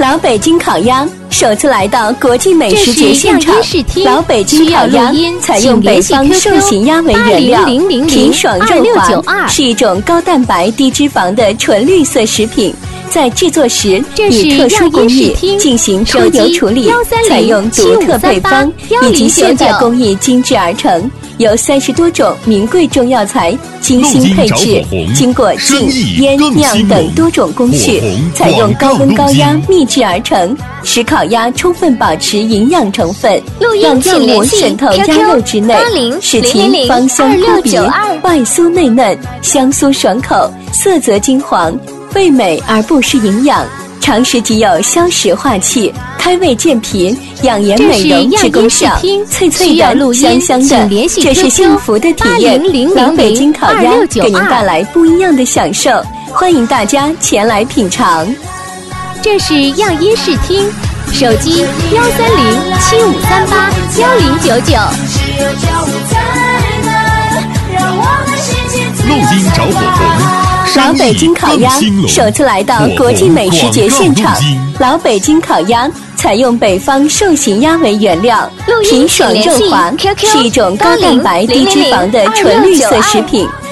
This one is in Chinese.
老北京烤鸭首次来到国际美食节现场。老北京烤鸭采用北方寿喜鸭为原料，皮爽肉滑，是一种高蛋白低脂肪的纯绿色食品。在制作时以特殊工艺进行脱油处理，采用独特配方以及现代工艺精制而成，由30多种名贵中药材精心配置，经过浸、腌、酿等多种工序，采用高温高压秘制而成，使烤鸭充分保持营养成分，让药物渗透鸭肉之内，使其芳香扑鼻，外酥内嫩，香酥爽口，色泽金黄，味美而不失营养，常食即有消食化气、开胃健脾、养颜美容之功效，脆脆的、香香的，这是幸福的体验。老北京烤鸭给您带来不一样的享受，欢迎大家前来品尝。 这是样音视听，手机13075381099。 路金着火红。 老北京烤鸭首次来到国际美食节现场。老北京烤鸭采用北方寿喜鸭为原料，皮爽肉滑，是一种高蛋白低脂肪的纯绿色食品。